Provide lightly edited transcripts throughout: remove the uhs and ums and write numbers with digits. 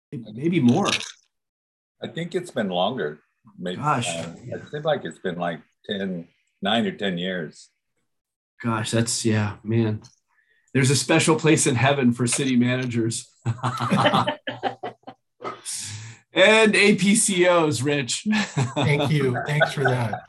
maybe more. I think it's been longer. Maybe, Gosh. it seems like it's been like 9 or 10 years. Gosh, that's, yeah, man. There's a special place in heaven for city managers. And APCOs, Rich. Thank you. Thanks for that.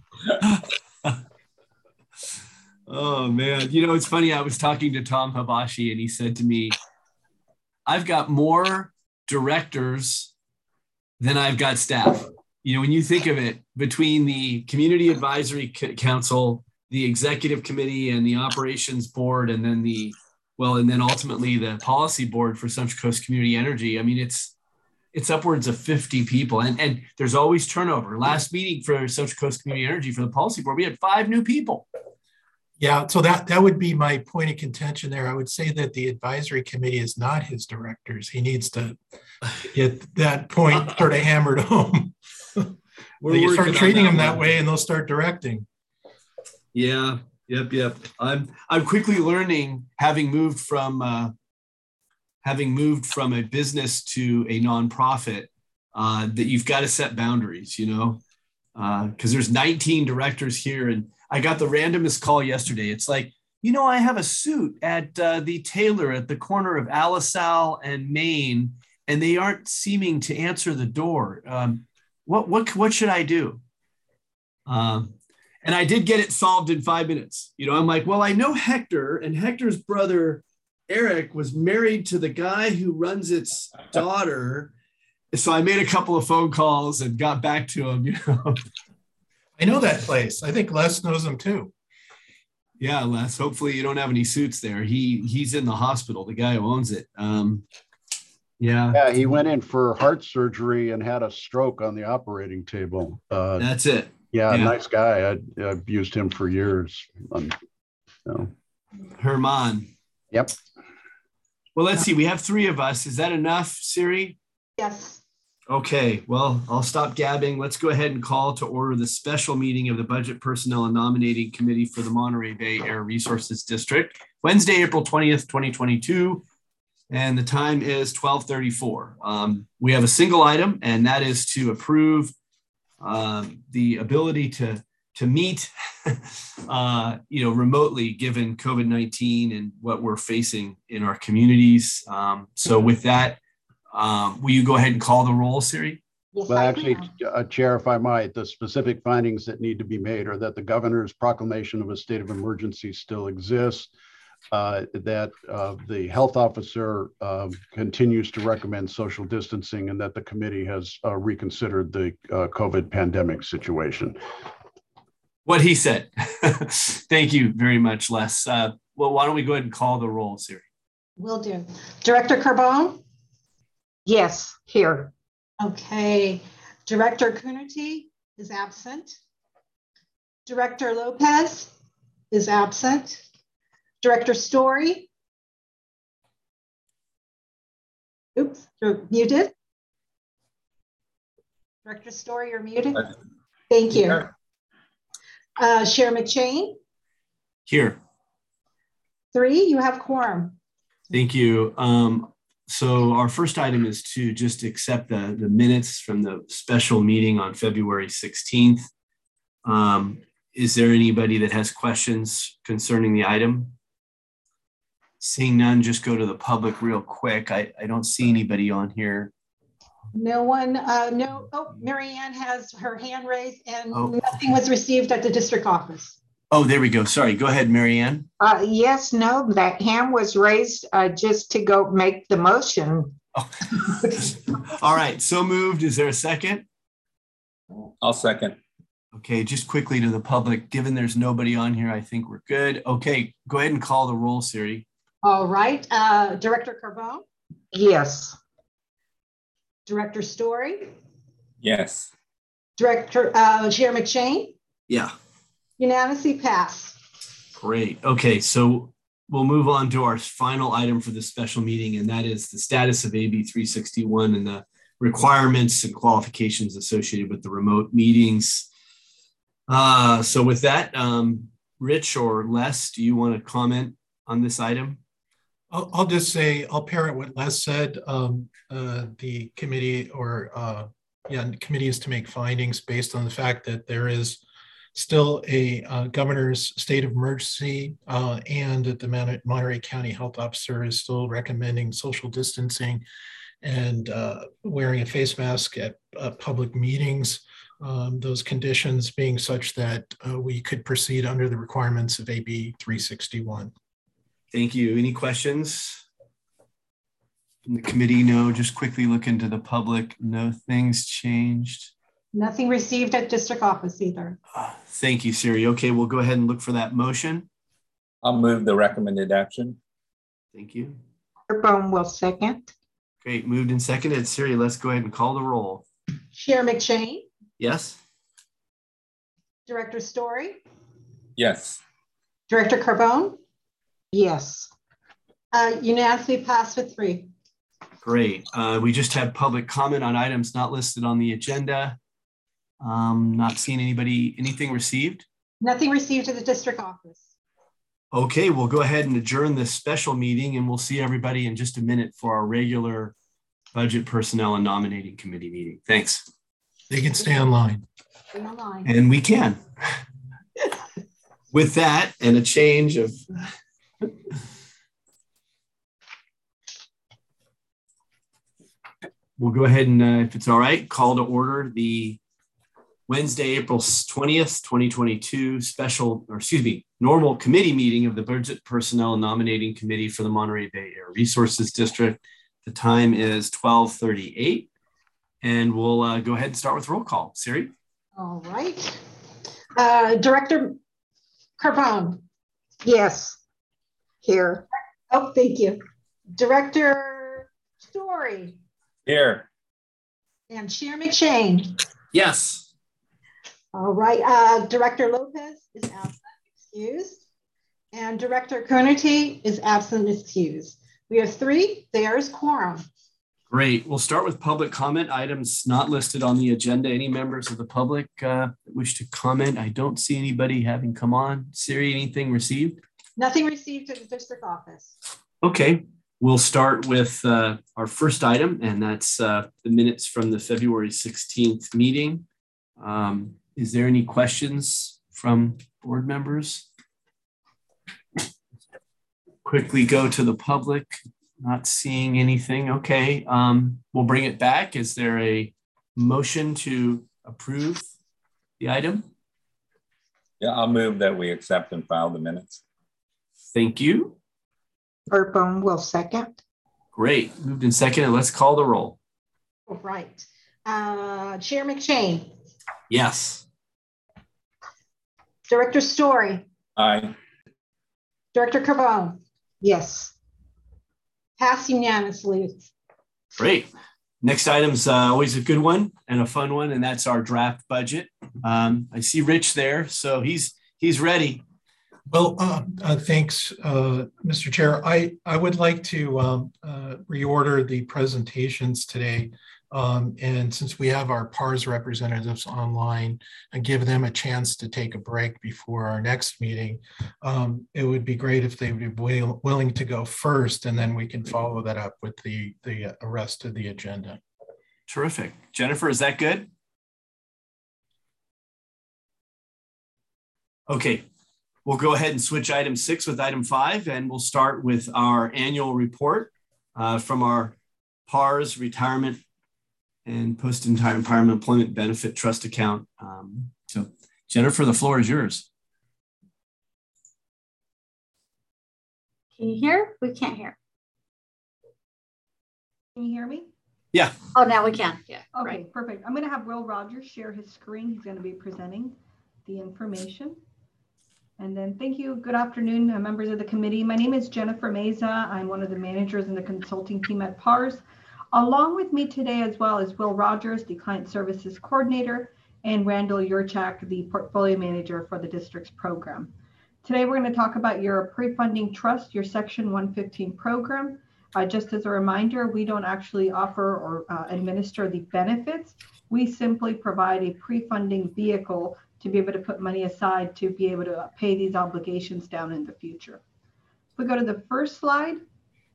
Oh, man. You know, it's funny. I was talking to Tom Habashi, and he said to me, I've got more directors than I've got staff. You know, when you think of it, between the Community Advisory Council, the Executive Committee, and the Operations Board, and then and then ultimately the Policy Board for Central Coast Community Energy, I mean, it's upwards of 50 people. And there's always turnover. Last meeting for Central Coast Community Energy for the Policy Board, we had 5 new people. Yeah, so that would be my point of contention there. I would say that the advisory committee is not his directors. He needs to get that point sort of hammered home. You start treating them that way and they'll start directing. Yeah, yep. I'm quickly learning, having moved from a business to a nonprofit, that you've got to set boundaries, you know, because there's 19 directors here, and I got the randomest call yesterday. It's like, you know, I have a suit at the tailor at the corner of Alisal and Maine, and they aren't seeming to answer the door. What should I do? And I did get it solved in 5 minutes. You know, I'm like, well, I know Hector, and Hector's brother Eric was married to the guy who runs its daughter. So I made a couple of phone calls and got back to him, you know. I know that place. I think Les knows him too. Yeah, Les. Hopefully you don't have any suits there. He's in the hospital, the guy who owns it. Yeah, he went in for heart surgery and had a stroke on the operating table. That's it. Yeah, nice guy. I've used him for years. Herman. Yep. Well, let's see. We have 3 of us. Is that enough, Siri? Yes. Okay. Well, I'll stop gabbing. Let's go ahead and call to order the special meeting of the Budget, Personnel, and Nominating Committee for the Monterey Bay Air Resources District, Wednesday, April 20th, 2022. And the time is 12:34. We have a single item, and that is to approve the ability to meet, remotely, given COVID-19 and what we're facing in our communities. So with that, will you go ahead and call the roll, Siri? Yes, well, actually, Chair, if I might, the specific findings that need to be made are that the governor's proclamation of a state of emergency still exists, that the health officer continues to recommend social distancing, and that the committee has reconsidered the COVID pandemic situation. What he said. Thank you very much, Les. Well, why don't we go ahead and call the roll, Siri? Will do. Director Carbone? Yes, here. Okay. Director Coonerty is absent. Director Lopez is absent. Director Story? Oops, you're muted. Director Story, you're muted. Thank you. Chair McShane? Here. 3, you have quorum. Thank you. So our first item is to just accept the minutes from the special meeting on February 16th. Is there anybody that has questions concerning the item? Seeing none, just go to the public real quick. I don't see anybody on here. No one, no. Oh, Mary Ann has her hand raised, and nothing was received at the district office. Oh, there we go. Sorry. Go ahead, Mary Ann. Yes, no, that hand was raised just to go make the motion. Oh. All right. So moved. Is there a second? I'll second. Okay. Just quickly to the public, given there's nobody on here, I think we're good. Okay. Go ahead and call the roll, Siri. All right. Director Carbone? Yes. Director Story? Yes. Director Chair McShane? Yeah. Unanimously pass. Great. Okay, so we'll move on to our final item for this special meeting, and that is the status of AB 361 and the requirements and qualifications associated with the remote meetings. So with that, Rich or Les, do you want to comment on this item? I'll just say, I'll parrot what Les said. The committee committee is to make findings based on the fact that there is still a governor's state of emergency and that the Monterey County Health Officer is still recommending social distancing and wearing a face mask at public meetings. Those conditions being such that we could proceed under the requirements of AB 361. Thank you. Any questions from the committee? No, just quickly look into the public. No things changed. Nothing received at district office either. Thank you, Siri. Okay, we'll go ahead and look for that motion. I'll move the recommended action. Thank you. Carbone will second. Great, moved and seconded. Siri, let's go ahead and call the roll. Chair McShane, Yes? Director Story, Yes. Director Carbone, Yes. unanimously passed with 3. Great. We just had public comment on items not listed on the agenda. Not seeing anything received. Nothing received at the district office. Okay, we'll go ahead and adjourn this special meeting and we'll see everybody in just a minute for our regular Budget, Personnel, and Nominating Committee meeting. Thanks. They can stay online. Stay online. And we can. With that and a change of we'll go ahead and, if it's all right, call to order the Wednesday, April 20th, 2022 normal committee meeting of the Budget, Personnel, and Nominating Committee for the Monterey Bay Air Resources District. The time is 12:38, and we'll go ahead and start with roll call. Siri? All right. Director Carbone. Yes. Here. Oh, thank you. Director Story. Here. And Chair McShane. Yes. All right. Director Lopez is absent, excused. And Director Coonerty is absent, excused. We have 3. There's quorum. Great. We'll start with public comment items not listed on the agenda. Any members of the public that wish to comment? I don't see anybody having come on. Siri, anything received? Nothing received at the district office. Okay. We'll start with our first item, and that's the minutes from the February 16th meeting. Is there any questions from board members? Quickly go to the public. Not seeing anything. Okay, we'll bring it back. Is there a motion to approve the item? Yeah, I'll move that we accept and file the minutes. Thank you. Carbone will second. Great. Moved and seconded. Let's call the roll. All right. Chair McShane. Yes. Director Story. Aye. Director Carbone. Yes. Passed unanimously. Great. Next item's always a good one and a fun one, and that's our draft budget. I see Rich there, so he's ready. Well, thanks, Mr. Chair. I would like to reorder the presentations today. And since we have our PARS representatives online and give them a chance to take a break before our next meeting, it would be great if they would be willing to go first, and then we can follow that up with the rest of the agenda. Terrific. Jennifer, is that good? Okay. We'll go ahead and switch item 6 with item 5, and we'll start with our annual report from our PARS Retirement and Post-Retirement Employment Benefit Trust Account. So Jennifer, the floor is yours. Can you hear? We can't hear. Can you hear me? Yeah. Oh, now we can. Yeah. Okay, right. perfect. I'm going to have Will Rogers share his screen. He's going to be presenting the information. And then thank you. Good afternoon, members of the committee. My name is Jennifer Meza. I'm one of the managers in the consulting team at PARS. Along with me today as well is Will Rogers, the client services coordinator, and Randall Yurchak, the portfolio manager for the district's program. Today, we're going to talk about your pre-funding trust, your Section 115 program. Just as a reminder, we don't actually offer or administer the benefits. We simply provide a pre-funding vehicle to be able to put money aside to be able to pay these obligations down in the future. If we go to the first slide,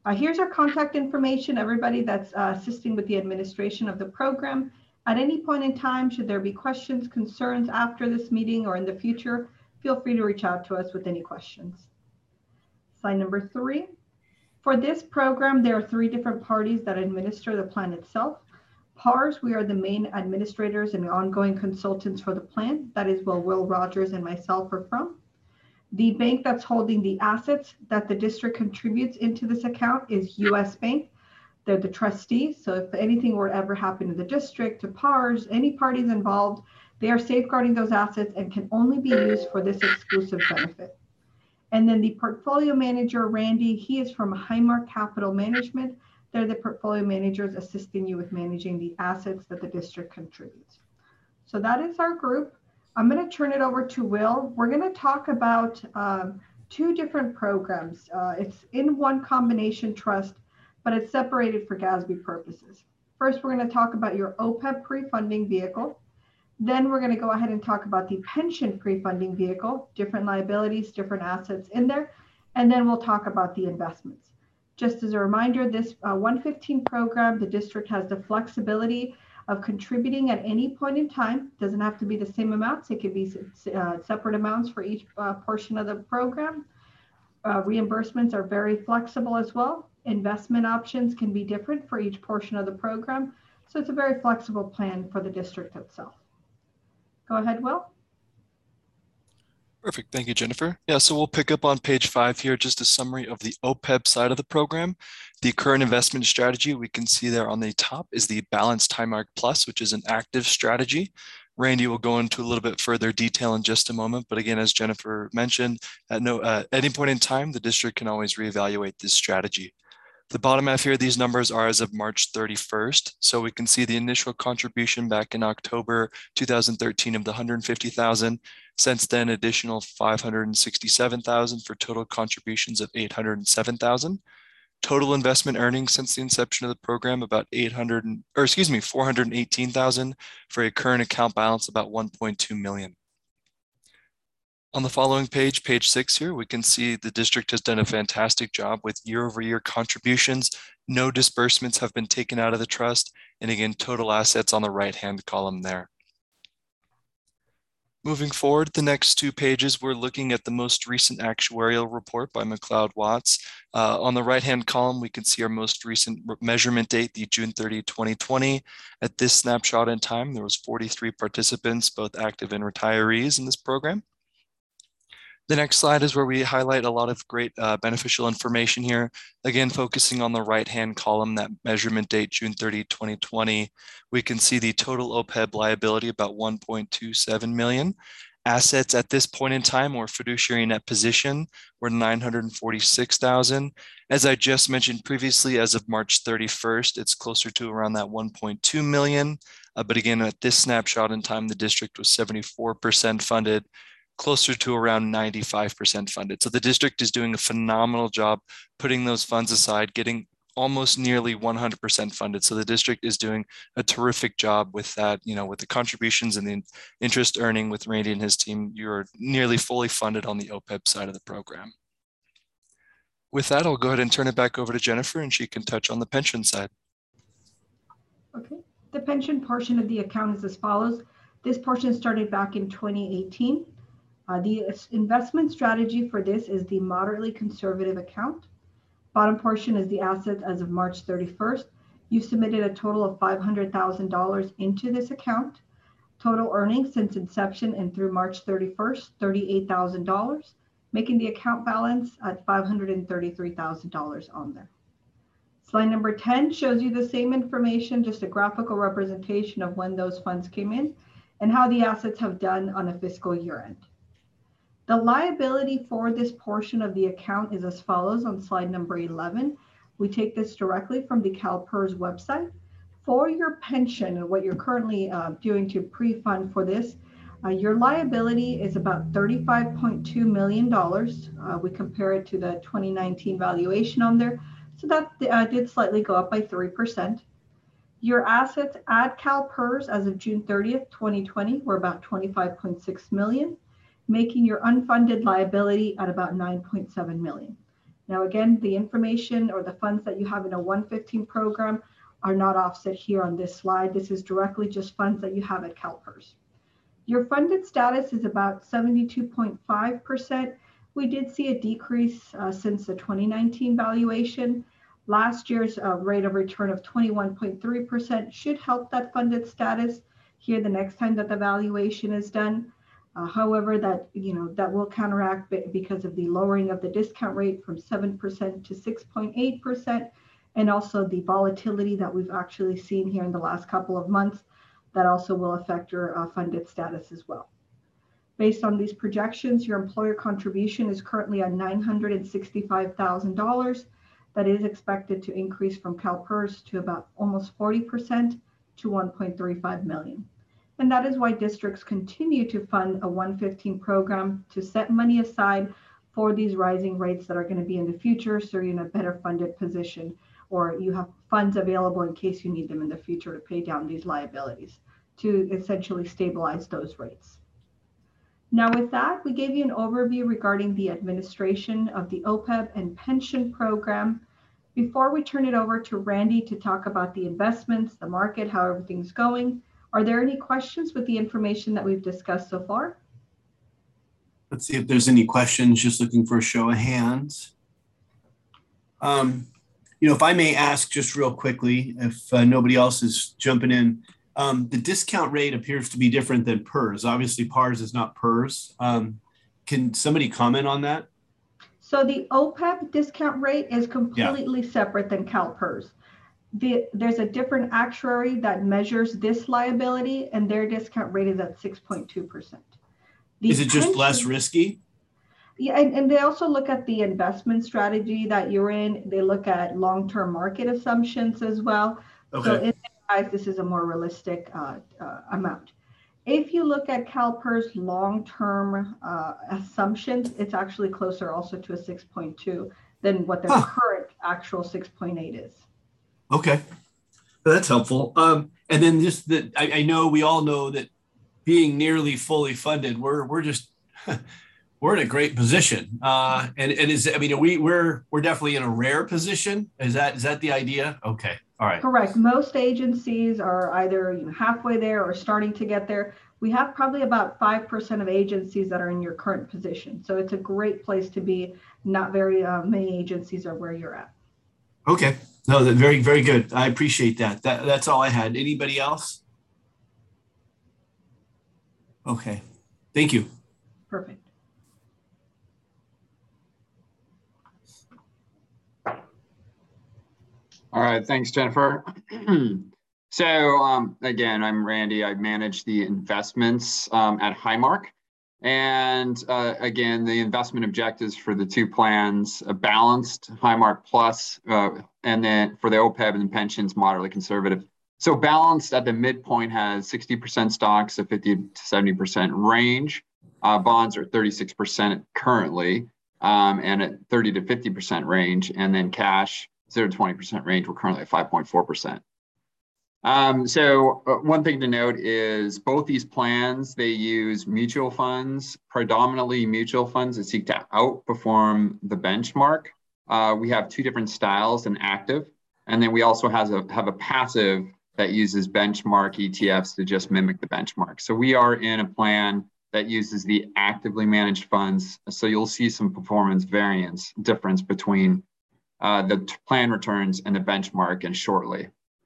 Here's our contact information, everybody that's assisting with the administration of the program. At any point in time, should there be questions, concerns after this meeting or in the future, feel free to reach out to us with any questions. Slide number 3. For this program, there are 3 different parties that administer the plan itself. PARS, we are the main administrators and ongoing consultants for the plan. That is where Will Rogers and myself are from. The bank that's holding the assets that the district contributes into this account is US Bank. They're the trustees. So if anything were to ever happen to the district, to PARS, any parties involved, they are safeguarding those assets and can only be used for this exclusive benefit. And then the portfolio manager, Randy, he is from Highmark Capital Management. They're the portfolio managers assisting you with managing the assets that the district contributes. So that is our group. I'm going to turn it over to Will. We're going to talk about 2 different programs. It's in one combination trust, but it's separated for GASB purposes. First, we're going to talk about your OPEB pre-funding vehicle. Then we're going to go ahead and talk about the pension pre-funding vehicle, different liabilities, different assets in there. And then we'll talk about the investments. Just as a reminder, this 115 program, the district has the flexibility of contributing at any point in time. Doesn't have to be the same amounts. It could be separate amounts for each portion of the program. Reimbursements are very flexible as well. Investment options can be different for each portion of the program. So it's a very flexible plan for the district itself. Go ahead, Will. Perfect. Thank you, Jennifer. Yeah, so we'll pick up on page 5 here, just a summary of the OPEB side of the program. The current investment strategy we can see there on the top is the Balanced Highmark Plus, which is an active strategy. Randy will go into a little bit further detail in just a moment. But again, as Jennifer mentioned, at any point in time, the district can always reevaluate this strategy. The bottom half here, these numbers are as of March 31st. So we can see the initial contribution back in October 2013 of the $150,000. Since then, additional $567,000 for total contributions of $807,000. Total investment earnings since the inception of the program about $418,000 for a current account balance about $1.2 million. On the following page, page 6 here, we can see the district has done a fantastic job with year-over-year contributions. No disbursements have been taken out of the trust. And again, total assets on the right-hand column there. Moving forward, the next 2 pages, we're looking at the most recent actuarial report by McLeod Watts. On the right-hand column, we can see our most recent measurement date, the June 30, 2020. At this snapshot in time, there was 43 participants, both active and retirees in this program. The next slide is where we highlight a lot of great beneficial information here. Again, focusing on the right-hand column, that measurement date, June 30, 2020, we can see the total OPEB liability about $1.27 million. Assets at this point in time, or fiduciary net position, were $946,000. As I just mentioned previously, as of March 31st, it's closer to around that $1.2 million. But again, at this snapshot in time, the district was 74% funded, closer to around 95% funded. So the district is doing a phenomenal job putting those funds aside, getting almost nearly 100% funded. So the district is doing a terrific job with that, with the contributions and the interest earning with Randy and his team. You're nearly fully funded on the OPEB side of the program. With that, I'll go ahead and turn it back over to Jennifer and she can touch on the pension side. Okay, the pension portion of the account is as follows. This portion started back in 2018. The investment strategy for this is the moderately conservative account. Bottom portion is the assets as of March 31st. You submitted a total of $500,000 into this account. Total earnings since inception and through March 31st, $38,000, making the account balance at $533,000 on there. Slide number 10 shows you the same information, just a graphical representation of when those funds came in and how the assets have done on a fiscal year end. The liability for this portion of the account is as follows on slide number 11. We take this directly from the CalPERS website. For your pension and what you're currently doing to pre-fund for this, your liability is about $35.2 million. We compare it to the 2019 valuation on there. So that did slightly go up by 3%. Your assets at CalPERS as of June 30th, 2020 were about $25.6 million. Making your unfunded liability at about $9.7 million. Now, again, the information or the funds that you have in a 115 program are not offset here on this slide. This is directly just funds that you have at CalPERS. Your funded status is about 72.5%. We did see a decrease since the 2019 valuation. Last year's rate of return of 21.3% should help that funded status here the next time that the valuation is done. However, that will counteract because of the lowering of the discount rate from 7% to 6.8%, and also the volatility that we've actually seen here in the last couple of months. That also will affect your funded status as well. Based on these projections, your employer contribution is currently at $965,000. That is expected to increase from CalPERS to about almost 40% to $1.35 million. And that is why districts continue to fund a 115 program to set money aside for these rising rates that are going to be in the future, so you're in a better funded position, or you have funds available in case you need them in the future to pay down these liabilities to essentially stabilize those rates. Now with that, we gave you an overview regarding the administration of the OPEB and pension program. Before we turn it over to Randy to talk about the investments, the market, how everything's going, are there any questions with the information that we've discussed so far? Let's see if there's any questions, just looking for a show of hands. If I may ask just real quickly, if nobody else is jumping in, the discount rate appears to be different than PERS. Obviously, PARS is not PERS. Can somebody comment on that? So the OPEB discount rate is completely separate than CalPERS. There's a different actuary that measures this liability, and their discount rate is at 6.2%. Is it just less risky? Yeah, and they also look at the investment strategy that you're in. They look at long-term market assumptions as well. Okay. So in their eyes, this is a more realistic amount. If you look at CalPERS long-term assumptions, it's actually closer also to a 6.2 than what their current actual 6.8 is. Okay, that's helpful. And then just that I know we all know that being nearly fully funded, we're just we're in a great position. And we're definitely in a rare position. Is that the idea? Okay. All right. Correct. Most agencies are either halfway there or starting to get there. We have probably about 5% of agencies that are in your current position. So it's a great place to be. Not very many agencies are where you're at. Okay. No, very, very good. I appreciate that. That's all I had. Anybody else? Okay. Thank you. Perfect. All right, thanks, Jennifer. So again, I'm Randy. I manage the investments at Highmark. And again, the investment objectives for the two plans, a balanced Highmark Plus, and then for the OPEB and the pensions, moderately conservative. So balanced at the midpoint has 60% stocks, a 50 to 70% range. Bonds are 36% currently, and at 30 to 50% range. And then cash, 0 to 20% range, we're currently at 5.4%. So one thing to note is both these plans, they use mutual funds, predominantly mutual funds that seek to outperform the benchmark. We have two different styles, an active, and then we also have a passive that uses benchmark ETFs to just mimic the benchmark. So we are in a plan that uses the actively managed funds. So you'll see some performance variance difference between the plan returns and the benchmark and shortly.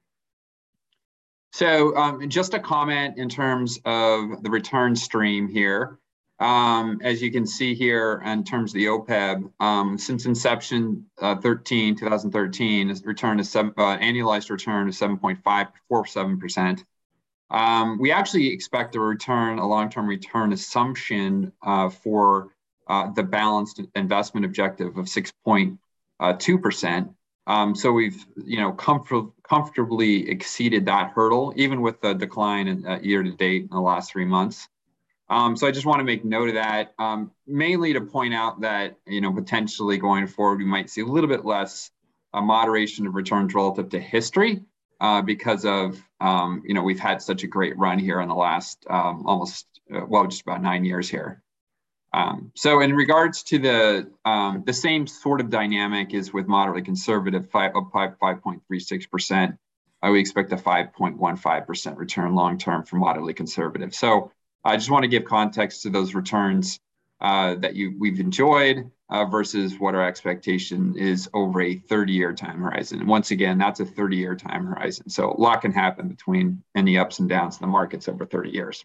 So just a comment in terms of the return stream here. As you can see here in terms of the OPEB, since inception 2013, it's returned annualized return of 7.547%. We actually expect a long-term return assumption for the balanced investment objective of 6.2%. So we've, comfortably exceeded that hurdle, even with the decline in year to date in the last 3 months. So I just want to make note of that, mainly to point out that, potentially going forward, we might see a little bit less moderation of returns relative to history because of, we've had such a great run here in the last just about 9 years here. So in regards to the same sort of dynamic is with moderately conservative, 5.36%. We expect a 5.15% return long-term for moderately conservative. So I just want to give context to those returns that we've enjoyed versus what our expectation is over a 30-year time horizon. And once again, that's a 30-year time horizon. So a lot can happen between any ups and downs in the markets over 30 years.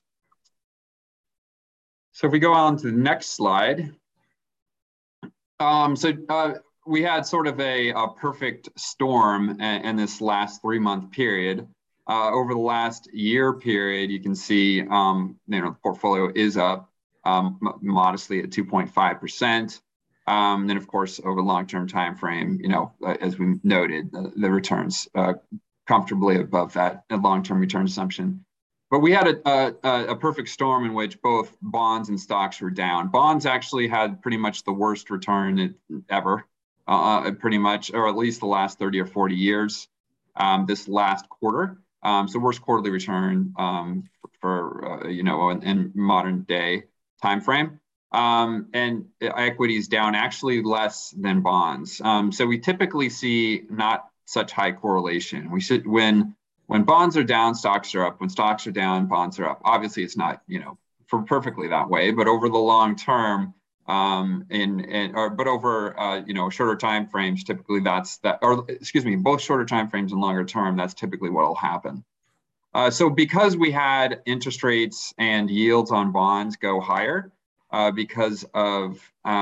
So if we go on to the next slide. We had sort of a perfect storm in this last 3-month period. Over the last year period, you can see the portfolio is up modestly at 2.5%. Then, of course, over the long-term time frame, as we noted, the returns comfortably above that long-term return assumption. But we had a perfect storm in which both bonds and stocks were down. Bonds actually had pretty much the worst return ever, pretty much, or at least the last 30 or 40 years. This last quarter, so worst quarterly return for in modern day time frame. And equities down actually less than bonds. So we typically see not such high correlation. We should when bonds are down, stocks are up. When stocks are down, bonds are up. Obviously, it's not for perfectly that way, but over the long term, but over shorter time frames, typically both shorter time frames and longer term, that's typically what will happen. So because we had interest rates and yields on bonds go higher, because of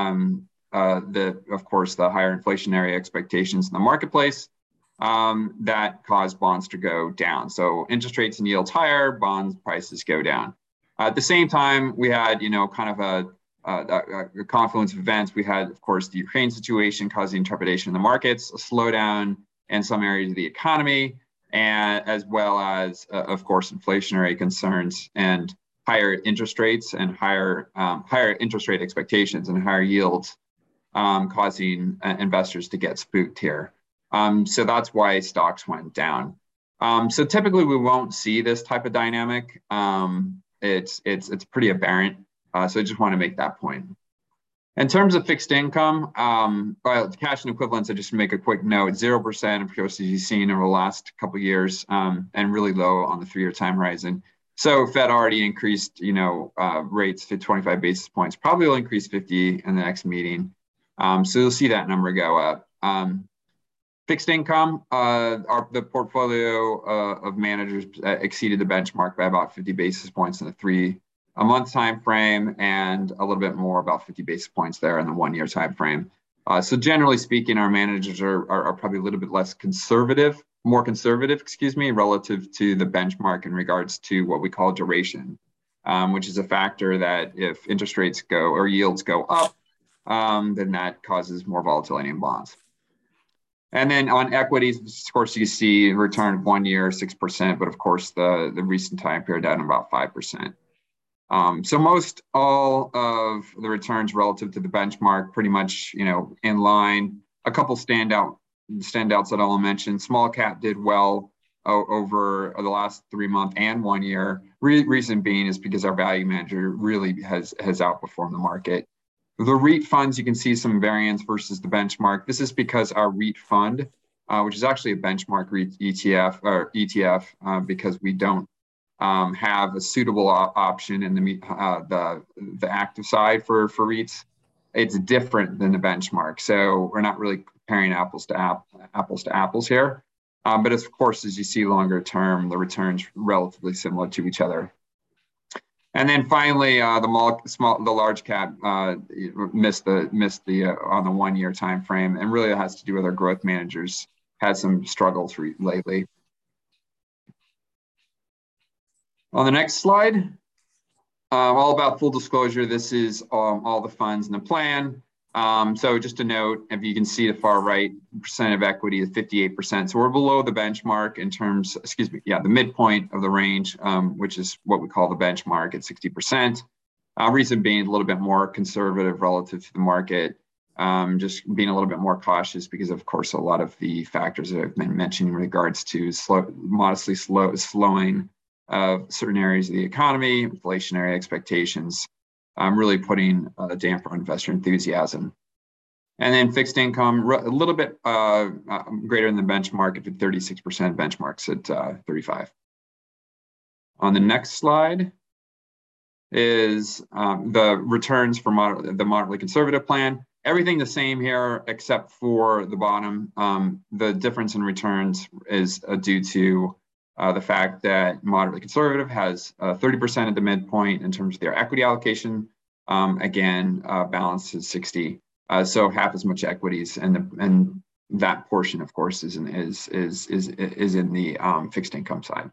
course the higher inflationary expectations in the marketplace, that caused bonds to go down. So interest rates and yields higher, bonds prices go down. At the same time, we had kind of a confluence of events. We had, of course, the Ukraine situation causing trepidation in the markets, a slowdown in some areas of the economy, and as well as, of course, inflationary concerns and higher interest rates and higher interest rate expectations and higher yields, causing investors to get spooked here. So that's why stocks went down. So typically we won't see this type of dynamic. It's pretty aberrant. So I just want to make that point. In terms of fixed income, cash and equivalents, I just make a quick note, 0%, of course, as you've seen over the last couple of years, and really low on the 3-year time horizon. So Fed already increased, rates to 25 basis points, probably will increase 50 in the next meeting. So you'll see that number go up. Fixed income, the portfolio of managers exceeded the benchmark by about 50 basis points in the 3-month time frame, and a little bit more, about 50 basis points there in the 1-year time frame. So generally speaking, our managers are probably a little bit more conservative, relative to the benchmark in regards to what we call duration, which is a factor that if interest rates or yields go up, then that causes more volatility in bonds. And then on equities, of course, you see return of 1 year, 6%, but of course, the recent time period down about 5%. So most all of the returns relative to the benchmark, pretty much, in line. A couple standouts that I'll mention. Small cap did well over the last 3-month and 1 year. Reason being is because our value manager really has outperformed the market. The REIT funds, you can see some variance versus the benchmark. This is because our REIT fund, which is actually a benchmark REIT ETF, because we don't have a suitable option in the active side for REITs. It's different than the benchmark, so we're not really comparing apples to apples here. But of course, as you see longer term, the returns relatively similar to each other. And then finally, the large cap missed the on the 1 year time frame, and really it has to do with our growth managers had some struggles lately. On the next slide, all about full disclosure. This is all the funds in the plan. So just a note, if you can see the far right, percent of equity is 58%. So we're below the benchmark in terms, the midpoint of the range, which is what we call the benchmark at 60%. Reason being a little bit more conservative relative to the market, just being a little bit more cautious because, of course, a lot of the factors that I've been mentioning in regards to modestly slowing of certain areas of the economy, inflationary expectations, really putting a damper on investor enthusiasm. And then fixed income, a little bit greater than the benchmark at 36%, benchmarks at 35. On the next slide is the returns for the moderately conservative plan. Everything the same here except for the bottom. The difference in returns is due to the fact that moderately conservative has 30% at the midpoint in terms of their equity allocation. Again, balance is 60. So half as much equities, and that portion, of course, is in the fixed income side.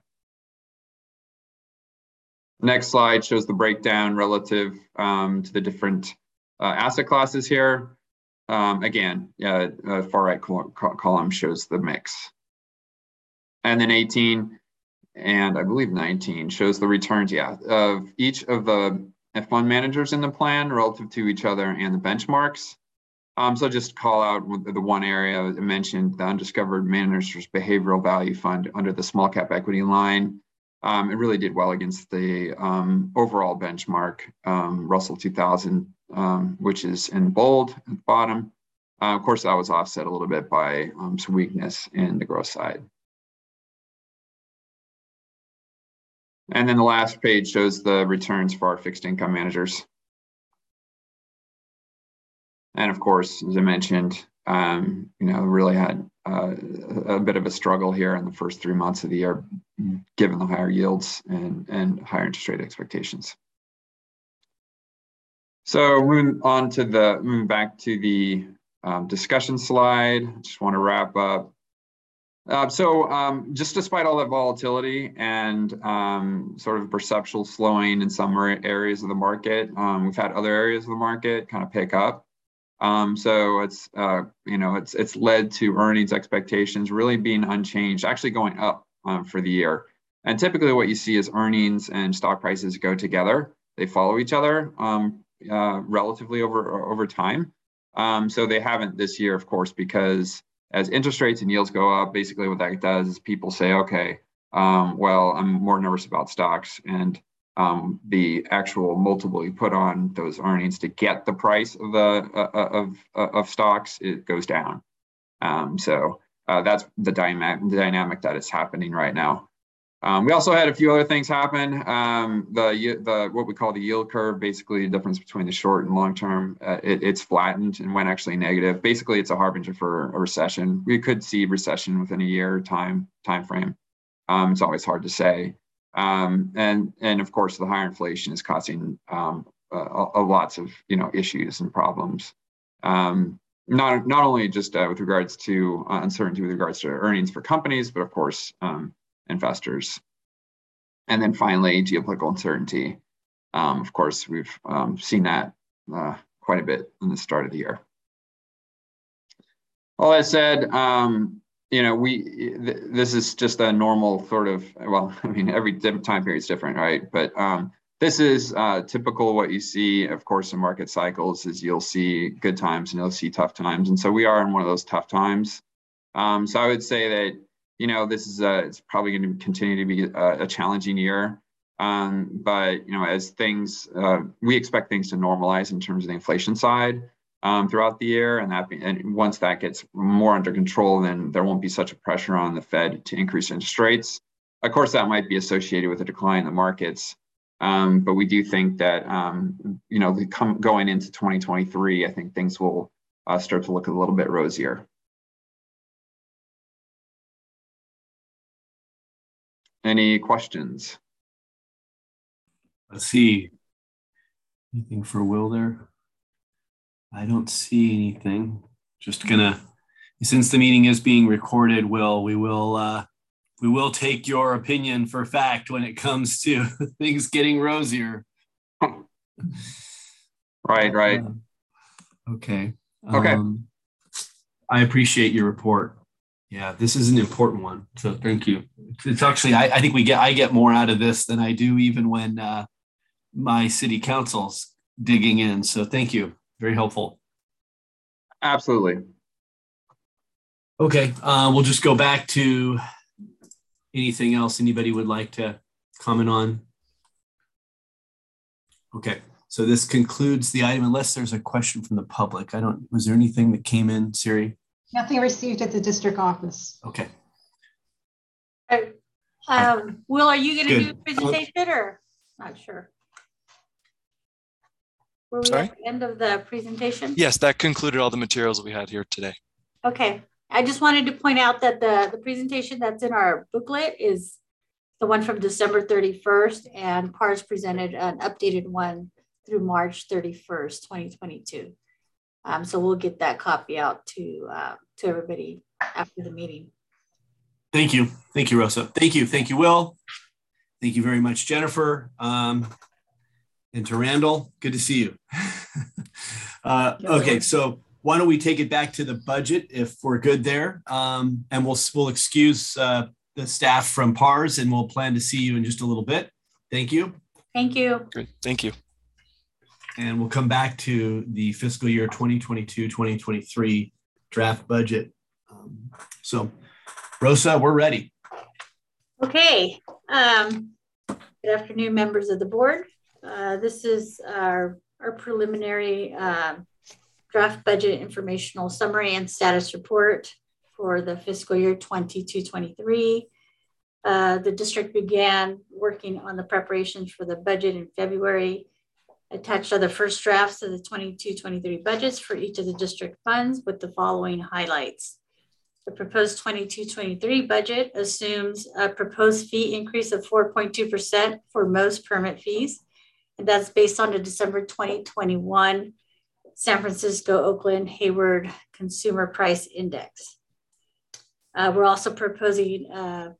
Next slide shows the breakdown relative to the different asset classes here. Again, far right column shows the mix. And then 18 and I believe 19 shows the returns, of each of the fund managers in the plan relative to each other and the benchmarks. So just call out the one area I mentioned, the Undiscovered Managers Behavioral Value Fund under the small cap equity line. It really did well against the overall benchmark, Russell 2000, which is in bold at the bottom. Of course, that was offset a little bit by some weakness in the growth side. And then the last page shows the returns for our fixed income managers. And of course, as I mentioned, really had a bit of a struggle here in the first 3 months of the year, given the higher yields and higher interest rate expectations. So moving back to the discussion slide, I just want to wrap up. Just despite all that volatility and sort of perceptual slowing in some areas of the market, we've had other areas of the market kind of pick up. So it's led to earnings expectations really being unchanged, actually going up for the year. And typically what you see is earnings and stock prices go together. They follow each other relatively over time. So they haven't this year, of course, because as interest rates and yields go up, basically what that does is people say, okay, well, I'm more nervous about stocks, and the actual multiple you put on those earnings to get the price of the of stocks, it goes down. So that's the dynamic that is happening right now. We also had a few other things happen. The what we call the yield curve, basically the difference between the short and long term, it's flattened and went actually negative. Basically, it's a harbinger for a recession. We could see recession within a year time frame. It's always hard to say. And of course, the higher inflation is causing lots of issues and problems. Not only just with regards to uncertainty with regards to earnings for companies, but of course investors. And then finally, geopolitical uncertainty. Of course, we've seen that quite a bit in the start of the year. All that said, this is just a normal sort of, well, I mean, every time period is different, right? But this is typical what you see, of course, in market cycles is you'll see good times and you'll see tough times. And so we are in one of those tough times. So I would say that, this is it's probably going to continue to be a challenging year. But, as things, we expect things to normalize in terms of the inflation side throughout the year. And once that gets more under control, then there won't be such a pressure on the Fed to increase interest rates. Of course, that might be associated with a decline in the markets. But we do think that, going into 2023, I think things will start to look a little bit rosier. Any questions? Let's see. Anything for Will there? I don't see anything. Just gonna, since the meeting is being recorded, Will, we will take your opinion for fact when it comes to things getting rosier. Right. Okay. Okay. I appreciate your report. Yeah, this is an important one. So thank you. It's actually, I think I get more out of this than I do even when my city council's digging in. So thank you. Very helpful. Absolutely. Okay, we'll just go back to anything else anybody would like to comment on. Okay, So this concludes the item unless there's a question from the public. Was there anything that came in, Siri? Nothing received at the district office. Okay. Will, are you going to Good. do a presentation or not sure? Were we Sorry? at the end of the presentation? Yes, that concluded all the materials we had here today. Okay. I just wanted to point out that the presentation that's in our booklet is the one from December 31st, and PARS presented an updated one through March 31st, 2022. So we'll get that copy out to everybody after the meeting. Thank you. Thank you, Rosa. Thank you. Thank you, Will. Thank you very much, Jennifer. And to Randall, good to see you. Okay, so why don't we take it back to the budget if we're good there, and we'll excuse the staff from PARS, and we'll plan to see you in just a little bit. Thank you. Thank you. Great. Thank you. And we'll come back to the fiscal year 2022-2023 draft budget. So, Rosa, we're ready. Okay. Good afternoon, members of the board. This is our preliminary draft budget informational summary and status report for the fiscal year 22-23. The district began working on the preparations for the budget in February. Attached are the first drafts of the 22-23 budgets for each of the district funds with the following highlights. The proposed 22-23 budget assumes a proposed fee increase of 4.2% for most permit fees. And that's based on the December 2021 San Francisco, Oakland, Hayward Consumer Price Index. We're also proposing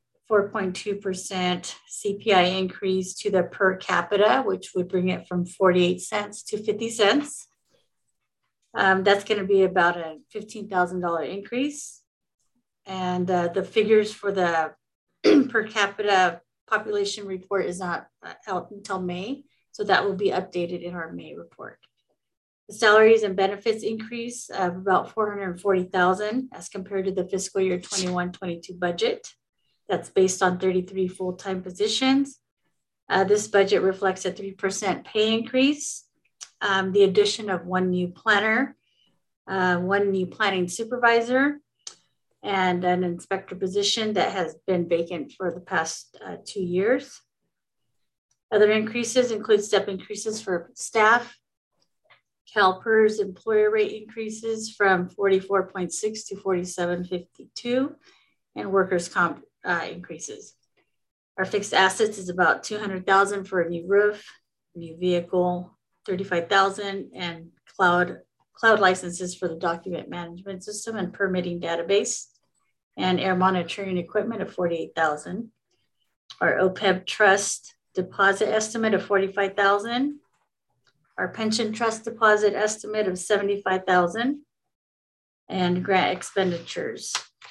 4.2% CPI increase to the per capita, which would bring it from 48 cents to 50 cents. That's going to be about a $15,000 increase. And the figures for the per capita population report is not out until May. So that will be updated in our May report. The salaries and benefits increase of about $440,000 as compared to the fiscal year 21-22 budget. That's based on 33 full-time positions. This budget reflects a 3% pay increase, the addition of one new planner, one new planning supervisor, and an inspector position that has been vacant for the past 2 years. Other increases include step increases for staff, CalPERS employer rate increases from 44.6 to 47.52, and workers' comp increases. Our fixed assets is about $200,000 for a new roof, new vehicle, $35,000, and cloud licenses for the document management system and permitting database, and air monitoring equipment of $48,000. Our OPEB trust deposit estimate of $45,000. Our pension trust deposit estimate of $75,000, and grant expenditures.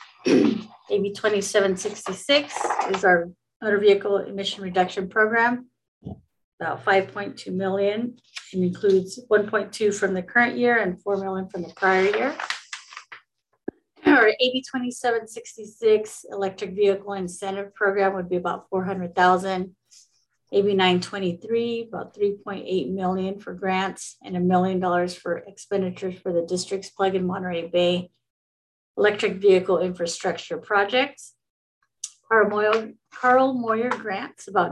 AB 2766 is our motor vehicle emission reduction program, about $5.2 million. It includes 1.2 from the current year and 4 million from the prior year. Our AB 2766 electric vehicle incentive program would be about 400,000. AB 923, about 3.8 million for grants and $1 million for expenditures for the district's plug-in Monterey Bay electric vehicle infrastructure projects. Our Carl Moyer grants, about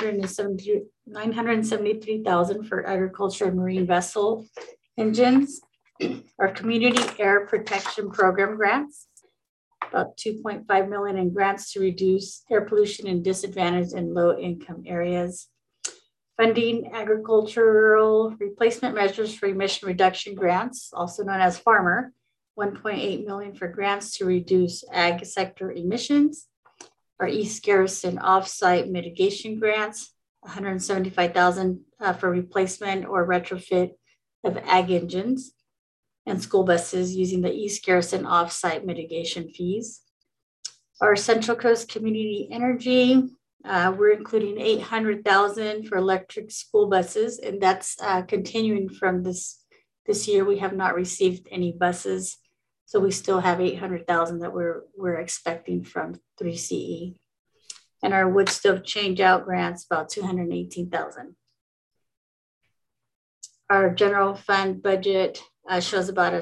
973,000 for agriculture and marine vessel engines. Our community air protection program grants, about 2.5 million in grants to reduce air pollution in disadvantaged and low income areas. Funding agricultural replacement measures for emission reduction grants, also known as FARMER, 1.8 million for grants to reduce ag sector emissions. Our East Garrison offsite mitigation grants, 175,000 for replacement or retrofit of ag engines and school buses using the East Garrison offsite mitigation fees. Our Central Coast Community Energy, we're including 800,000 for electric school buses, and that's continuing from this year. We have not received any buses, so we still have 800,000 that we're expecting from 3CE. And our wood stove change out grants, about 218,000. Our general fund budget shows about a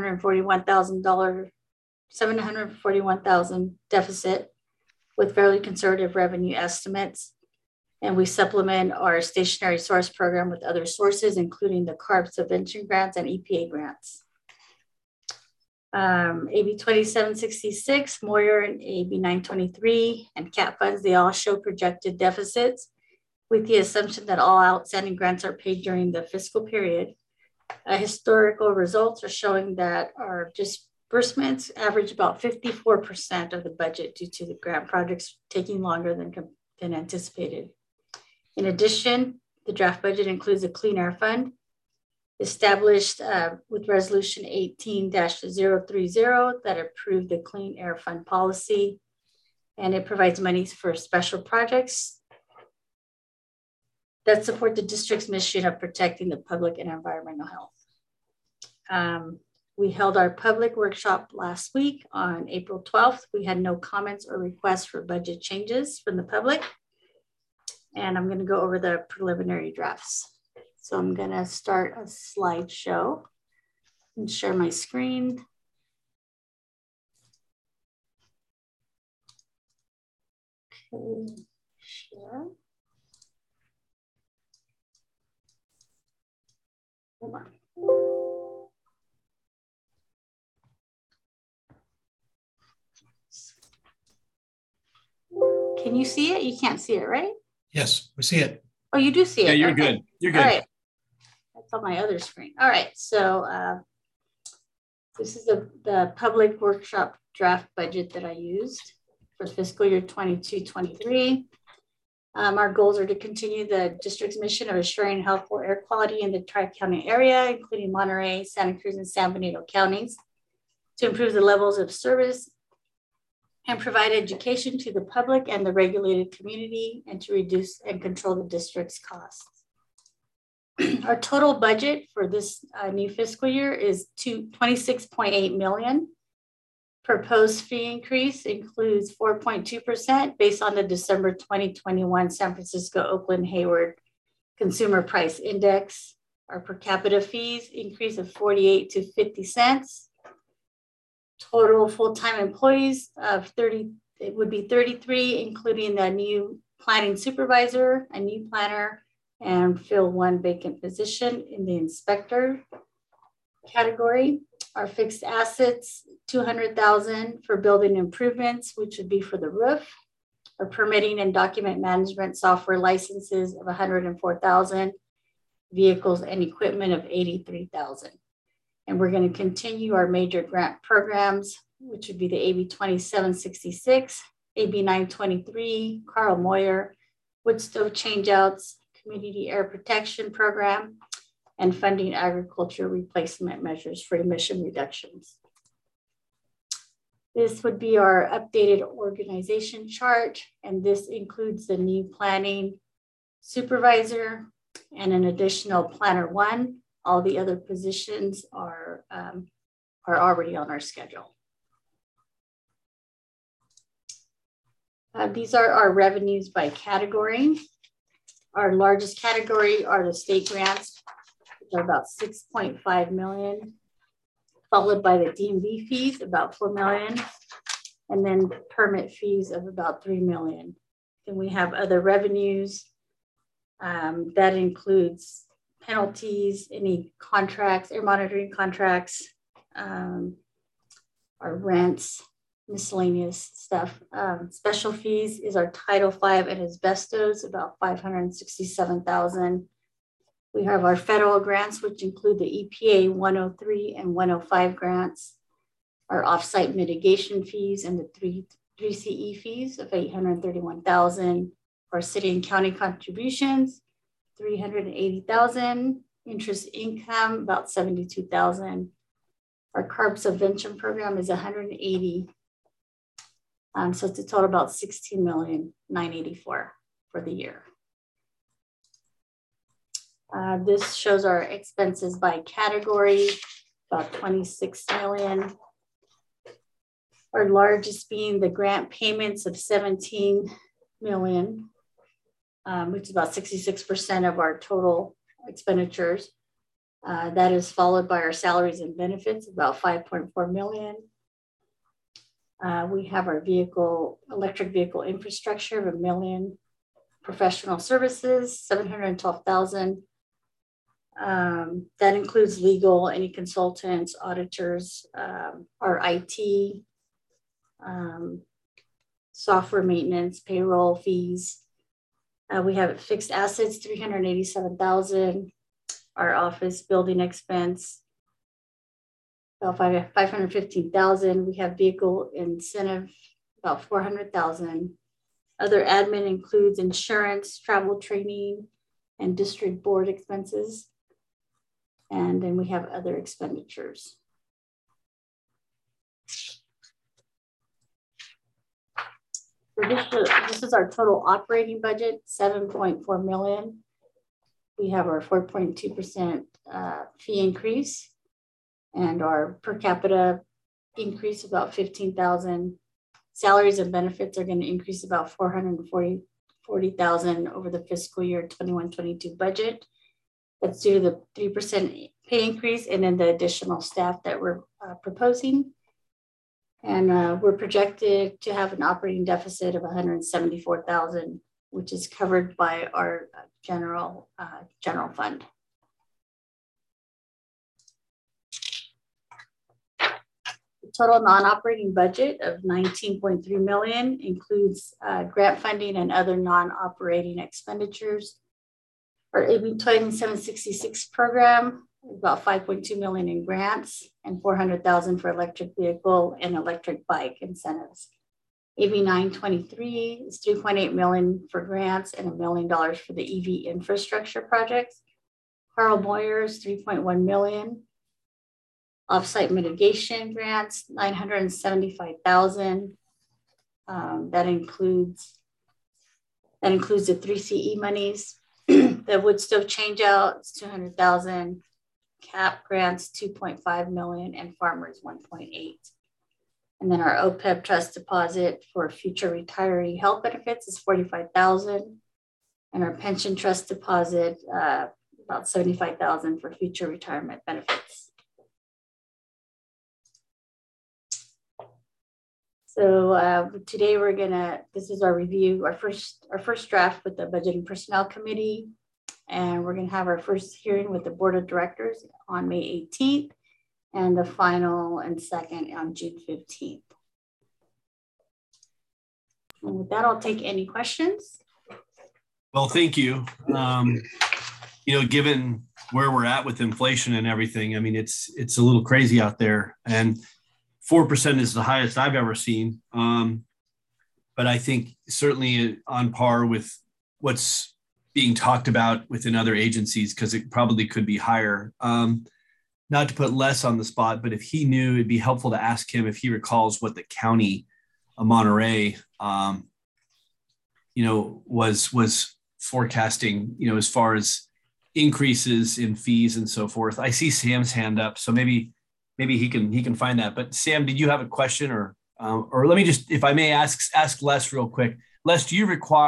$741,000 deficit with fairly conservative revenue estimates. And we supplement our stationary source program with other sources, including the CARB subvention grants and EPA grants. AB 2766, Moyer, and AB 923, and CAP funds, they all show projected deficits with the assumption that all outstanding grants are paid during the fiscal period. Historical results are showing that our disbursements average about 54% of the budget due to the grant projects taking longer than anticipated. In addition, the draft budget includes a clean air fund established with resolution 18-030 that approved the clean air fund policy, and it provides monies for special projects that support the district's mission of protecting the public and environmental health. We held our public workshop last week on April 12th. We had no comments or requests for budget changes from the public. And I'm going to go over the preliminary drafts. So I'm going to start a slideshow and share my screen. Okay, share. Hold on. Can you see it? You can't see it, right? Yes, we see it. Oh, you do see it. Yeah, you're okay. good. You're good. All right. That's on my other screen. All right. So this is the public workshop draft budget that I used for fiscal year 22-23. Our goals are to continue the district's mission of assuring healthful air quality in the Tri-County area, including Monterey, Santa Cruz, and San Benito counties, to improve the levels of service and provide education to the public and the regulated community, and to reduce and control the district's costs. Our total budget for this new fiscal year is $26.8 million. Proposed fee increase includes 4.2% based on the December 2021 San Francisco Oakland Hayward Consumer Price Index. Our per capita fees increase of 48 to 50 cents. Total full-time employees of 30, it would be 33, including the new planning supervisor, a new planner, and fill one vacant position in the inspector category. Our fixed assets, $200,000 for building improvements, which would be for the roof. Our permitting and document management software licenses of $104,000, vehicles and equipment of $83,000. And we're going to continue our major grant programs, which would be the AB 2766, AB 923, Carl Moyer, wood stove changeouts, community air protection program, and funding agriculture replacement measures for emission reductions. This would be our updated organization chart, and this includes the new planning supervisor and an additional planner one. All the other positions are already on our schedule. These are our revenues by category. Our largest category are the state grants, which are about 6.5 million, followed by the DMV fees, about 4 million, and then permit fees of about 3 million. Then we have other revenues that includes penalties, any contracts, air monitoring contracts, our rents, miscellaneous stuff. Special fees is our Title V and asbestos, about $567,000. We have our federal grants, which include the EPA 103 and 105 grants, our offsite mitigation fees and the 3CE fees of $831,000, our city and county contributions, $380,000, interest income, about $72,000. Our CARB subvention program is $180,000. So it's a total about $16,984,000 for the year. This shows our expenses by category, about $26 million. Our largest being the grant payments of $17 million, which is about 66% of our total expenditures. That is followed by our salaries and benefits, about 5.4 million. We have our electric vehicle infrastructure of $1 million. Professional services, 712,000. That includes legal, any consultants, auditors, our IT, software maintenance, payroll fees. We have fixed assets, 387,000. Our office building expense, about 515,000. We have vehicle incentive, about 400,000. Other admin includes insurance, travel, training, and district board expenses. And then we have other expenditures. So this is our total operating budget, 7.4 million. We have our 4.2% fee increase, and our per capita increase about 15,000. Salaries and benefits are going to increase about 440,000 over the fiscal year 21-22 budget. That's due to the 3% pay increase and then the additional staff that we're proposing. And we're projected to have an operating deficit of 174,000, which is covered by our general fund. The total non-operating budget of 19.3 million includes grant funding and other non-operating expenditures. Our AB 2766 program, about 5.2 million in grants and 400,000 for electric vehicle and electric bike incentives. AB 923 is 3.8 million for grants and $1 million for the EV infrastructure projects. Carl Moyer's 3.1 million. Offsite mitigation grants, 975,000. That includes the 3 CE monies. The wood stove change out is 200,000. CAP grants 2.5 million and farmers 1.8. And then our OPEB trust deposit for future retiree health benefits is 45,000. And our pension trust deposit, about 75,000 for future retirement benefits. So today this is our review, our first draft with the Budget and Personnel Committee. And we're gonna have our first hearing with the Board of Directors on May 18th and the final and second on June 15th. And with that, I'll take any questions. Well, thank you. Given where we're at with inflation and everything, I mean, it's a little crazy out there, and 4% is the highest I've ever seen. But I think certainly on par with what's being talked about within other agencies, because it probably could be higher. Not to put Les on the spot, but if he knew, it'd be helpful to ask him if he recalls what the county of Monterey, was forecasting, as far as increases in fees and so forth. I see Sam's hand up, so maybe he can find that. But Sam, did you have a question, or let me just, if I may ask Les real quick. Les, do you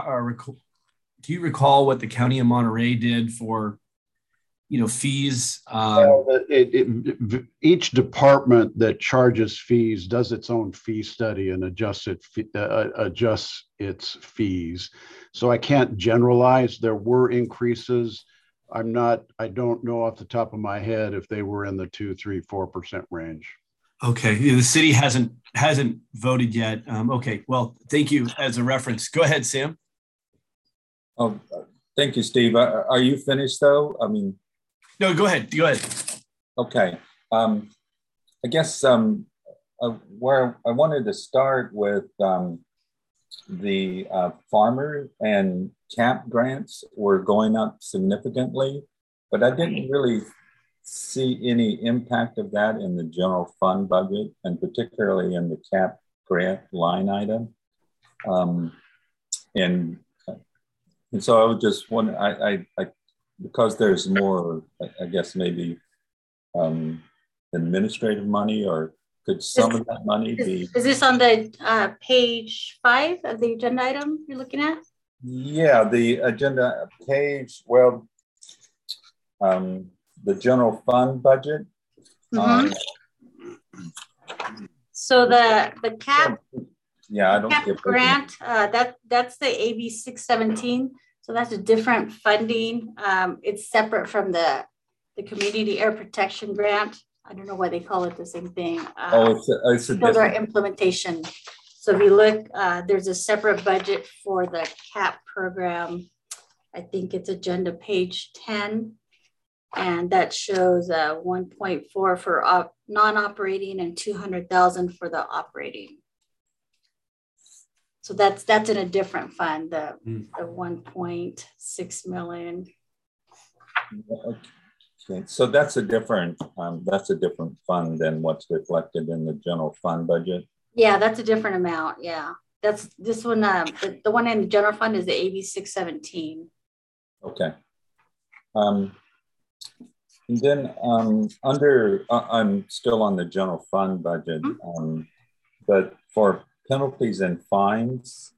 recall what the county of Monterey did for, fees? Each department that charges fees does its own fee study and adjusts its fees. So I can't generalize. There were increases. I don't know off the top of my head if they were in the 2, 3, 4% range. Okay, the city hasn't voted yet. Okay, well, thank you as a reference. Go ahead, Sam. Oh, thank you, Steve. Are you finished though? I mean, no. Go ahead. Okay. I guess where I wanted to start with the farmer and CAP grants were going up significantly, but I didn't really see any impact of that in the general fund budget, and particularly in the CAP grant line item. And so I would just wonder, I because there's more, I guess maybe administrative money, or could some of that money be? Is this on the page 5 of the agenda item you're looking at? Yeah, the agenda page. Well, the general fund budget. Mm-hmm. So the CAP, yeah, I don't CAP grant, that's the AB 617. So that's a different funding. It's separate from the community air protection grant. I don't know why they call it the same thing. It's a different implementation. So if you look, there's a separate budget for the CAP program. I think it's agenda page 10. And that shows 1.4 for non-operating and 200,000 for the operating. So that's in a different fund, the 1.6 million. Okay, so that's a different fund than what's reflected in the general fund budget. Yeah, that's a different amount. Yeah, that's this one. The one in the general fund is the AB 617. Okay. And then I'm still on the general fund budget, but for penalties and fines,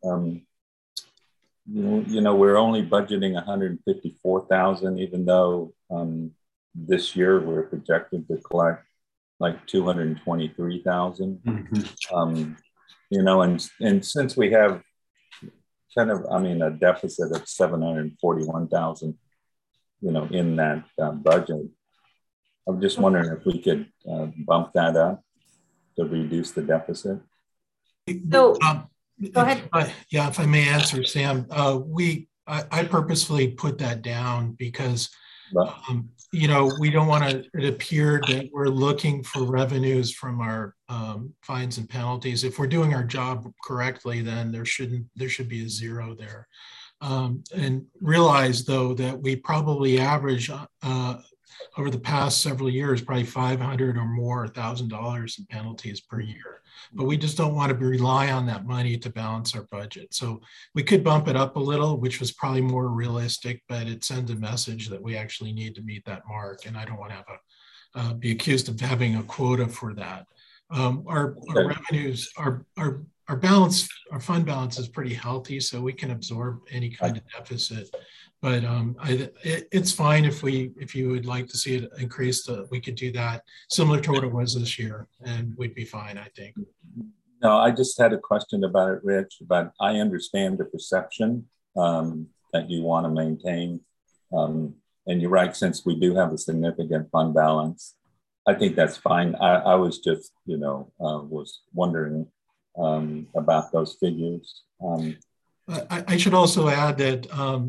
you know, we're only budgeting 154,000, even though this year we're projected to collect like 223,000. Mm-hmm. You know, and since we have kind of, a deficit of 741,000, you know, in that budget, I'm just wondering if we could bump that up to reduce the deficit. So, go ahead. If I may answer, Sam, I purposefully put that down because, you know, we don't want it appear that we're looking for revenues from our fines and penalties. If we're doing our job correctly, then there should be a zero there. And realize though that we probably average over the past several years, probably $500 or more $1,000 in penalties per year. But we just don't want to rely on that money to balance our budget. So we could bump it up a little, which was probably more realistic, but it sends a message that we actually need to meet that mark. And I don't want to have be accused of having a quota for that. Our revenues, our balance, our fund balance is pretty healthy, so we can absorb any kind of deficit. But it's fine if you would like to see it increase. We could do that similar to what it was this year, and we'd be fine, I think. No, I just had a question about it, Rich. But I understand the perception that you want to maintain, and you're right. Since we do have a significant fund balance, I think that's fine. I was just, was wondering about those figures. I should also add that.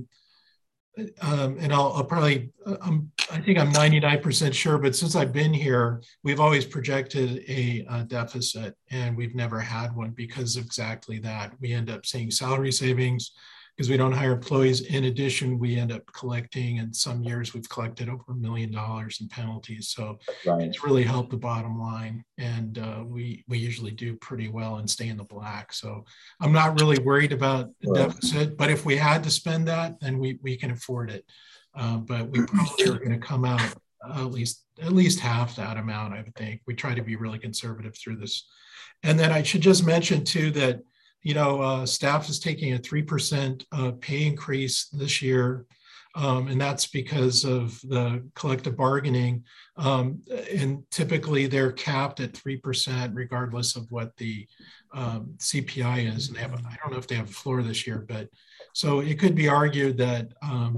And I'll probably, I think I'm 99% sure, but since I've been here, we've always projected a deficit and we've never had one because of exactly that. We end up seeing salary savings because we don't hire employees. In addition, we end up collecting, and some years we've collected over $1 million in penalties. So it's really helped the bottom line. And we usually do pretty well and stay in the black. So I'm not really worried about the deficit, but if we had to spend that, then we can afford it. But we probably are going to come out at least half that amount, I would think. We try to be really conservative through this. And then I should just mention too that staff is taking a 3% pay increase this year, and that's because of the collective bargaining. And typically they're capped at 3% regardless of what the CPI is. And I don't know if they have a floor this year, but so it could be argued that a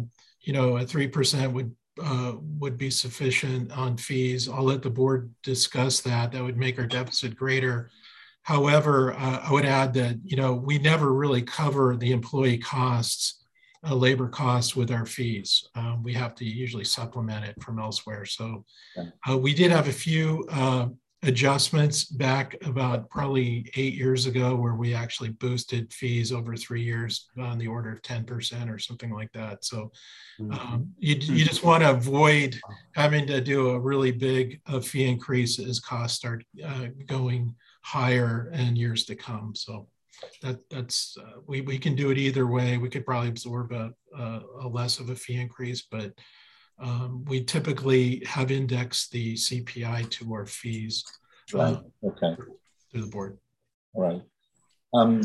3% would be sufficient on fees. I'll let the board discuss that. That would make our deficit greater. However, I would add that, we never really cover the employee costs, labor costs with our fees. We have to usually supplement it from elsewhere. So we did have a few adjustments back about probably 8 years ago where we actually boosted fees over 3 years on the order of 10% or something like that. So you just want to avoid having to do a really big fee increase as costs start going higher in years to come. So that's we can do it either way. We could probably absorb a less of a fee increase, but we typically have indexed the CPI to our fees through the board. All right.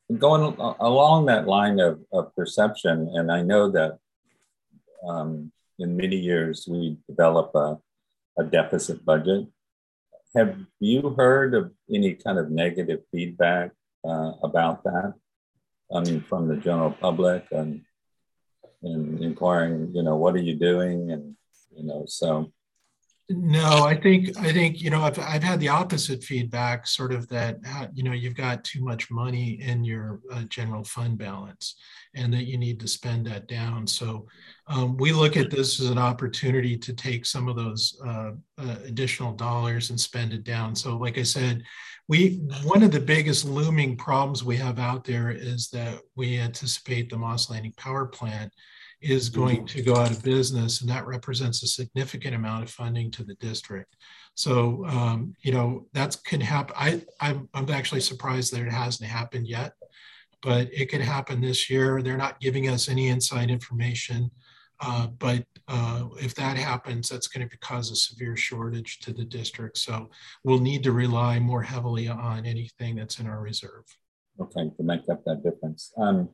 Going along that line of perception, and I know that in many years, we develop a deficit budget. Have you heard of any kind of negative feedback about that? I mean, from the general public and inquiring, what are you doing? And, so. No, I think, I've had the opposite feedback, sort of that, you've got too much money in your general fund balance and that you need to spend that down. So we look at this as an opportunity to take some of those additional dollars and spend it down. So like I said, one of the biggest looming problems we have out there is that we anticipate the Moss Landing power plant is going to go out of business, and that represents a significant amount of funding to the district. So, that can happen. I'm actually surprised that it hasn't happened yet, but it could happen this year. They're not giving us any inside information, but if that happens, that's going to cause a severe shortage to the district. So we'll need to rely more heavily on anything that's in our reserve. Okay, to make up that difference.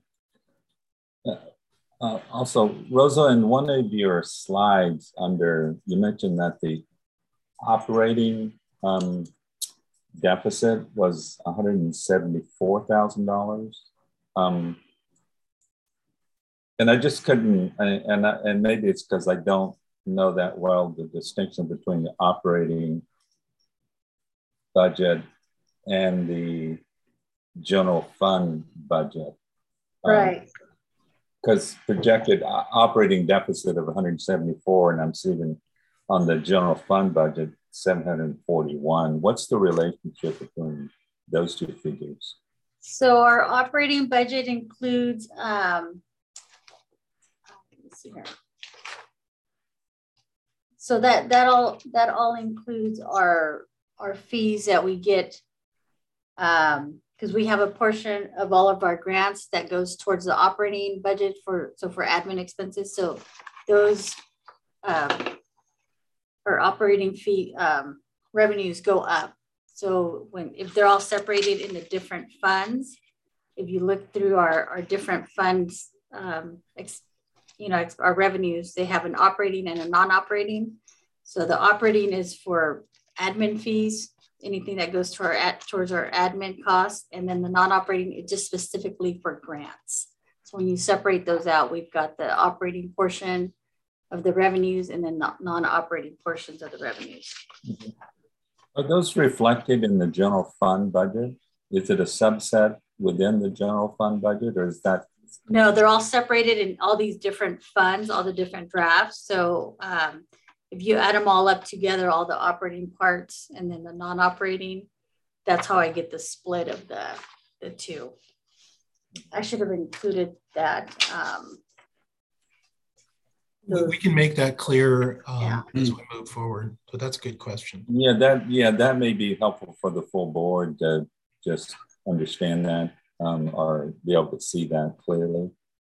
Also, Rosa, in one of your slides you mentioned that the operating deficit was $174,000. And I just couldn't, and maybe it's because I don't know that well, the distinction between the operating budget and the general fund budget. Right. Because projected operating deficit of 174, and I'm seeing on the general fund budget 741. What's the relationship between those two figures? So our operating budget includes, let me see here. So that all includes our fees that we get. Because we have a portion of all of our grants that goes towards the operating budget for admin expenses. So those our operating fee revenues go up. So if they're all separated into different funds, if you look through our different funds, our revenues, they have an operating and a non-operating. So the operating is for admin fees, anything that goes towards our admin costs, and then the non-operating is just specifically for grants. So when you separate those out, we've got the operating portion of the revenues and then non-operating portions of the revenues. Mm-hmm. Are those reflected in the general fund budget? Is it a subset within the general fund budget, or is that? No, they're all separated in all these different funds, all the different drafts. So if you add them all up together, all the operating parts and then the non-operating, that's how I get the split of the two. I should have included that. We can make that clear as we move forward. So that's a good question. Yeah, that may be helpful for the full board to just understand that or be able to see that clearly.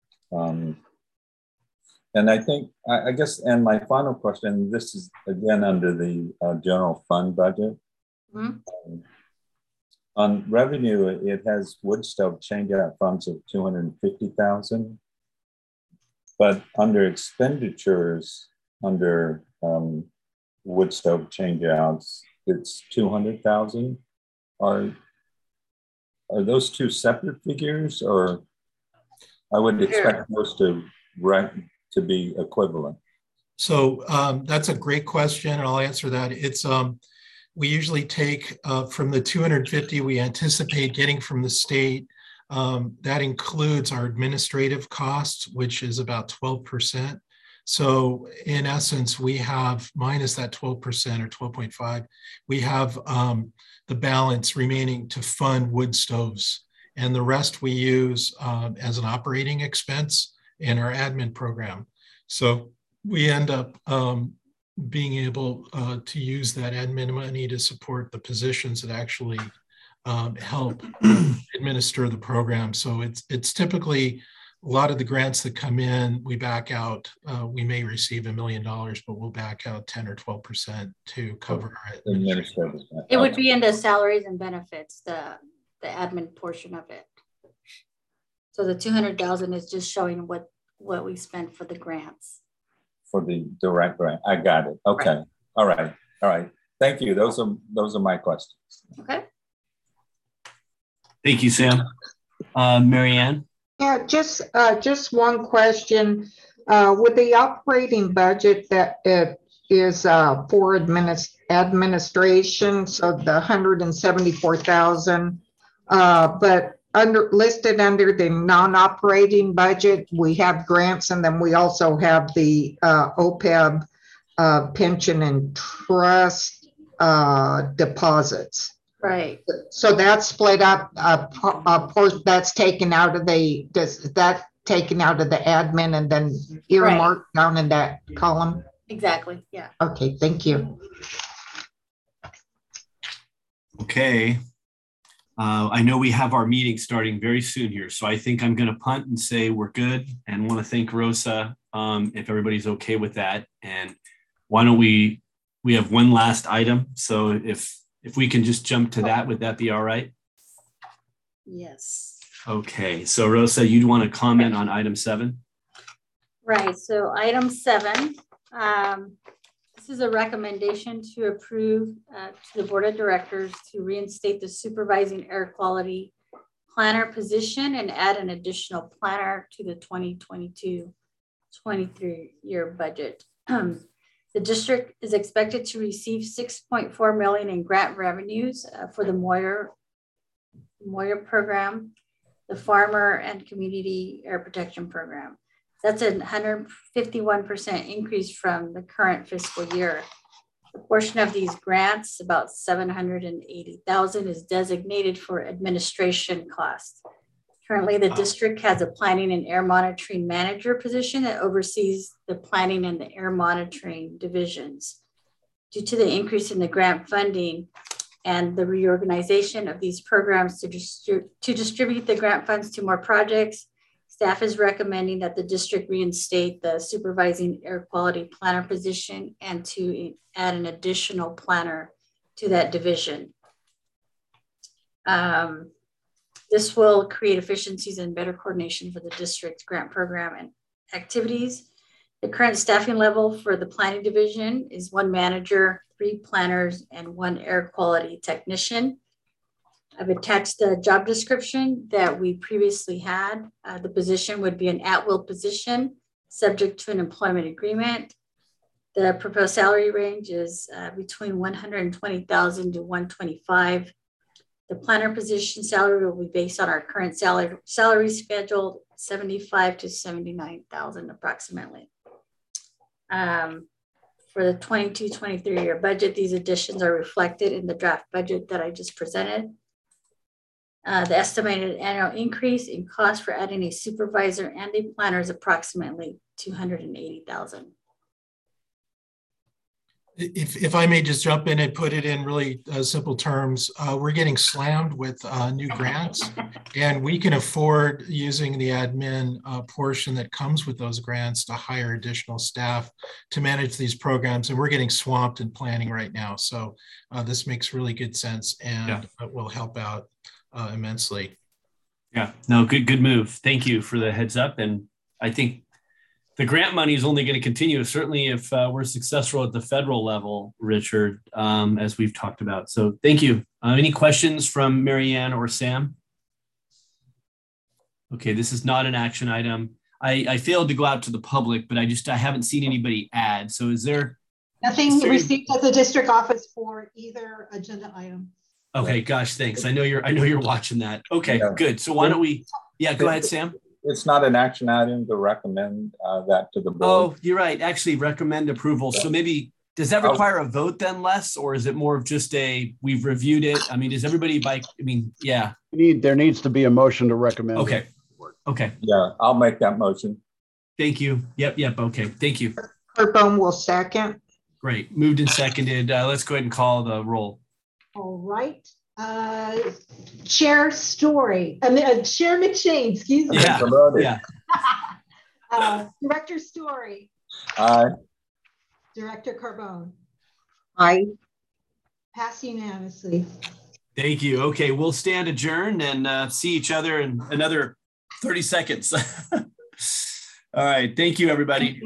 And I think, I guess, and my final question, this is again under the general fund budget. Mm-hmm. On revenue, it has wood stove changeout funds of $250,000, but under expenditures, under wood stove changeouts, it's $200,000. Are those two separate figures, or I would expect those to be equivalent? So that's a great question, and I'll answer that. It's we usually take from the 250 we anticipate getting from the state. That includes our administrative costs, which is about 12%. So in essence, we have minus that 12% or 12.5. We have the balance remaining to fund wood stoves, and the rest we use as an operating expense in our admin program. So we end up being able to use that admin money to support the positions that actually help administer the program. So it's typically a lot of the grants that come in, we back out. We may receive $1 million, but we'll back out 10 or 12% to cover our administrative. It would be in the salaries and benefits, the admin portion of it. So the $200,000 is just showing what we spent for the grants. for the direct grant. I got it. Okay. Right. All right. Thank you. Those are my questions. Okay. Thank you, Sam. Mary Ann? Yeah, just one question. With the operating budget that it is for administration, so the 174,000, but listed under the non-operating budget, we have grants, and then we also have the OPEB pension and trust deposits. Right. So that's split up. That's taken out of the admin and then earmarked down in that column. Exactly. Yeah. Okay. Thank you. Okay. I know we have our meeting starting very soon here, so I think I'm going to punt and say we're good, and want to thank Rosa if everybody's okay with that. And why don't we have one last item, so if we can just jump to that, would that be all right? Yes. Okay, so Rosa, you'd want to comment on item 7? Right, so item 7, this is a recommendation to approve to the Board of Directors to reinstate the supervising air quality planner position and add an additional planner to the 2022-23 year budget. The district is expected to receive $6.4 million in grant revenues for the Moyer program, the Farmer and Community Air Protection Program. That's a 151% increase from the current fiscal year. A portion of these grants, about $780,000, is designated for administration costs. Currently, the district has a planning and air monitoring manager position that oversees the planning and the air monitoring divisions. Due to the increase in the grant funding and the reorganization of these programs to distribute the grant funds to more projects, staff is recommending that the district reinstate the supervising air quality planner position and to add an additional planner to that division. This will create efficiencies and better coordination for the district's grant program and activities. The current staffing level for the planning division is 1 manager, 3 planners, and 1 air quality technician. I've attached the job description that we previously had. The position would be an at-will position subject to an employment agreement. The proposed salary range is between $120,000 to $125,000. The planner position salary will be based on our current salary schedule, $75,000 to $79,000 approximately. For the 22-23 year budget, these additions are reflected in the draft budget that I just presented. The estimated annual increase in cost for adding a supervisor and a planner is approximately $280,000. If I may just jump in and put it in really simple terms, we're getting slammed with new grants, and we can afford, using the admin portion that comes with those grants, to hire additional staff to manage these programs. And we're getting swamped in planning right now. So this makes really good sense, and it will help out immensely. Yeah, no, good move. Thank you for the heads up. And I think the grant money is only going to continue, certainly if we're successful at the federal level, Richard, as we've talked about. So thank you. Any questions from Mary Ann or Sam? Okay, this is not an action item. I failed to go out to the public, but I haven't seen anybody add. So is there? Nothing received at the district office for either agenda item. Okay, gosh, thanks. I know you're watching that. Okay, good. So why don't we, go ahead, Sam. It's not an action item to recommend that to the board. Oh, you're right. Actually, recommend approval. So maybe, does that require a vote then, Les? Or is it more of just we've reviewed it? I mean, does everybody There needs to be a motion to recommend. Okay. Okay. Yeah, I'll make that motion. Thank you. Yep. Okay. Thank you. Carbone will second. Great. Moved and seconded. Let's go ahead and call the roll. All right. Chair Story, Chair McShane, excuse me. Yeah. Director Story. Aye. Director Carbone. Aye. Pass unanimously. Thank you. Okay, we'll stand adjourned and see each other in another 30 seconds. All right. Thank you, everybody.